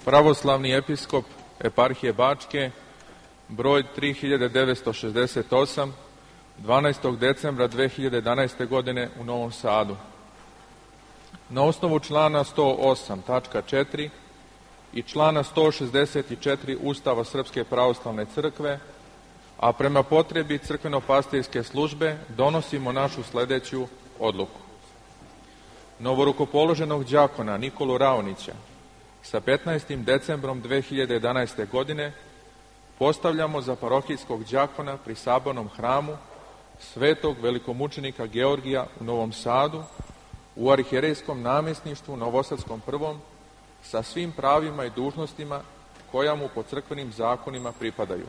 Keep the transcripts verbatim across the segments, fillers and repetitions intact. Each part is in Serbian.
pravoslavni episkop eparhije Bačke, broj tri hiljade devetsto šezdeset osam, dvanaestog decembra dve hiljade jedanaeste godine u Novom Sadu. Na osnovu člana sto osam tačka četiri i člana sto šezdeset četiri Ustava Srpske pravoslavne crkve, a prema potrebi crkveno-pastirske službe, donosimo našu sledeću odluku. Novorukopoloženog đakona Nikolu Raonića sa petnaestim decembrom dve hiljade jedanaeste godine postavljamo za parohijskog đakona pri Sabornom hramu Svetog velikomučenika Georgija u Novom Sadu, u arhijerejskom namjesništvu Novosadskom prvom, sa svim pravima i dužnostima koja mu po crkvenim zakonima pripadaju.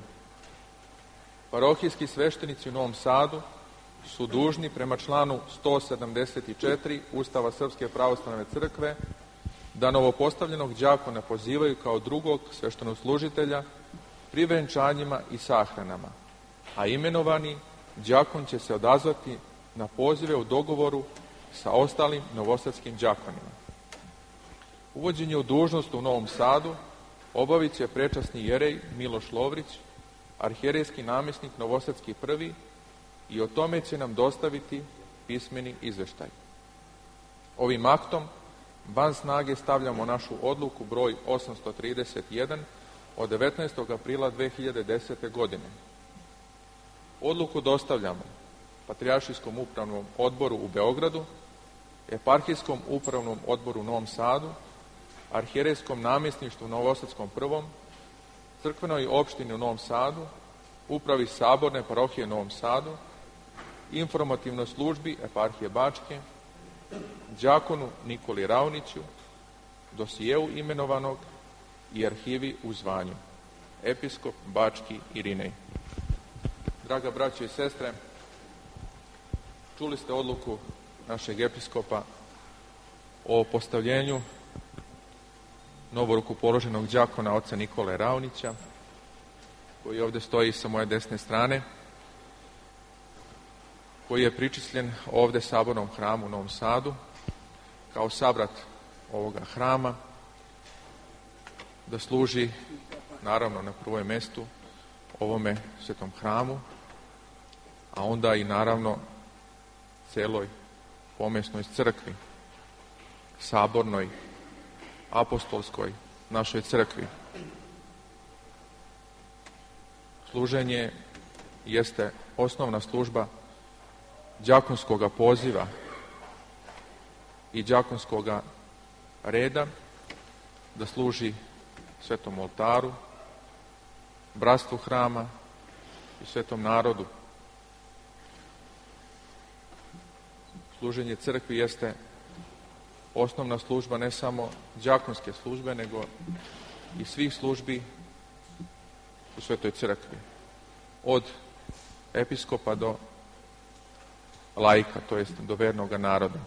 Parohijski sveštenici u Novom Sadu su dužni prema članu sto sedamdeset četiri Ustava Srpske pravoslavne crkve da novopostavljenog đakona pozivaju kao drugog sveštenoslužitelja pri venčanjima i sahranama, a imenovani đakon će se odazvati na pozive u dogovoru sa ostalim novosadskim đakonima. Uvođenje u dužnost u Novom Sadu obavit će prečasni jerej Miloš Lovrić, arhijerejski namjesnik Novosadski prvi, i o tome će nam dostaviti pismeni izveštaj. Ovim aktom van snage stavljamo našu odluku broj osamsto trideset jedan od devetnaestog aprila dve hiljade desete godine. Odluku dostavljamo Patrijaršijskom upravnom odboru u Beogradu, Eparhijskom upravnom odboru u Novom Sadu, Arhijerejskom namjesništvu Novosadskom prvom, Crkvenoj opštini u Novom Sadu, Upravi Saborne parohije u Novom Sadu, Informativnoj službi Eparhije Bačke, đakonu Nikoli Raoniću, dosijevu imenovanog i arhivi u zvanju. Episkop Bački Irinej. Draga braćo i sestre, čuli ste odluku našeg episkopa o postavljenju novorukopoloženog đakona oca Nikole Raonića, koji ovde stoji sa moje desne strane, koji je pričisljen ovde Sabornom hramu u Novom Sadu, kao savrat ovoga hrama, da služi, naravno, na prvom mestu ovome svetom hramu, a onda i, naravno, celoj pomesnoj crkvi, sabornoj, apostolskoj, našoj crkvi. Služenje jeste osnovna služba đakonskoga poziva i đakonskoga reda, da služi svetom oltaru, bratstvu hrama i svetom narodu. Služenje crkvi jeste osnovna služba ne samo đakonske službe, nego i svih službi u svetoj crkvi. Od episkopa do laika, to jest do vernog naroda.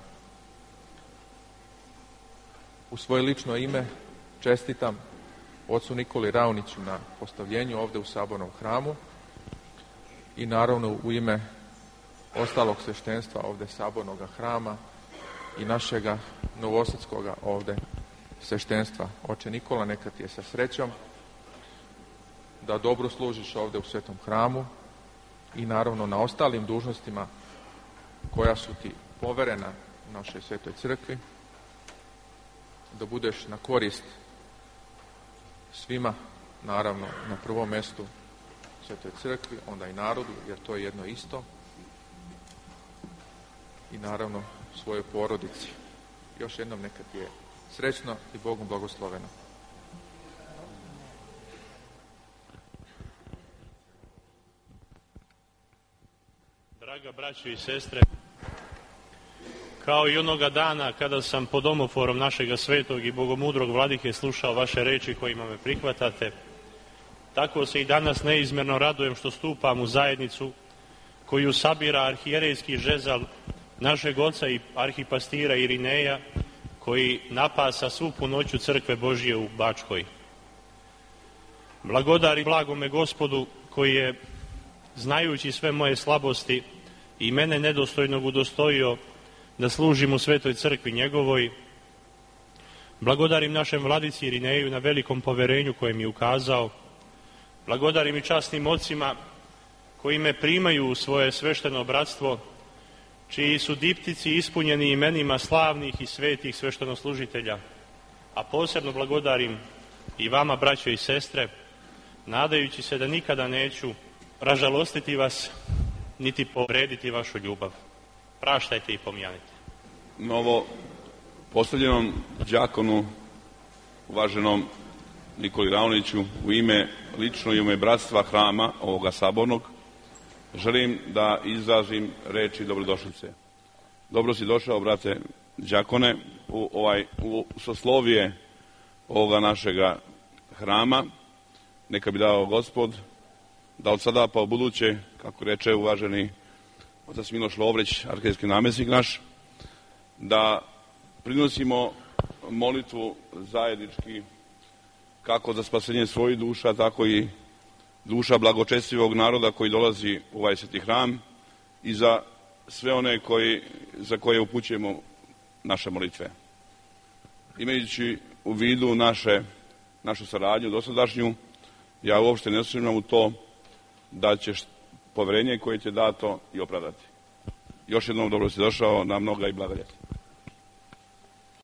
U svoje lično ime čestitam ocu Nikoli Raoniću na postavljenju ovde u Sabornom hramu i naravno u ime ostalog sveštenstva ovde Sabornog hrama i našega novosadskoga ovde sveštenstva. Oče Nikola, neka ti je sa srećom da dobro služiš ovde u svetom hramu i naravno na ostalim dužnostima koja su ti poverena u našoj svetoj crkvi, da budeš na korist svima, naravno na prvom mestu svetoj crkvi, onda i narodu, jer to je jedno isto, i naravno svojoj porodici. Još jednom neka ti je srećno i Bogom blagosloveno. Draga braćo i sestre, kao i onoga dana kada sam pod omoforom našega svetog i bogomudrog vladike slušao vaše reči kojima me prihvatate, tako se i danas neizmjerno radujem što stupam u zajednicu koju sabira arhijerejski žezal našeg oca i arhipastira Irineja, koji napasa svu punoću crkve Božije u Bačkoj. Blagodari blagome Gospodu, koji je, znajući sve moje slabosti i mene nedostojnog udostojio da služim u svetoj crkvi njegovoj, Blagodarim našem vladici Irineju na velikom poverenju koje mi je ukazao. Blagodarim i časnim ocima koji me primaju u svoje svešteno bratstvo, čiji su diptici ispunjeni imenima slavnih i svetih sveštenoslužitelja. A posebno blagodarim i vama, braćo i sestre, nadajući se da nikada neću ražalostiti vas, niti povrediti vašu ljubav. Praštajte i pomijanite. Novo postavljenom đakonu, uvaženom Nikoli Ravniću, u ime lično i u ime bratstva hrama ovoga sabornog, želim da izrazim reči dobrodošlice. Dobro si došao, brate đakone, u ovaj u soslovije ovoga našega hrama. Neka bi dao Gospod da od sada pa u buduće, kako reče uvaženi otac Miloš Lovrić, arhijski namjesnik naš, da prinosimo molitvu zajednički kako za spasenje svojih duša, tako i duša blagočestivog naroda koji dolazi u ovaj sveti hram i za sve one koji, za koje upućujemo naše molitve. Imajući u vidu naše, našu saradnju dosadašnju, ja uopšte ne sumnjam u to da ćeš poverenje koje ti je dato i opravdati. Još jednom dobro si došao, na mnoga i blagoljeti.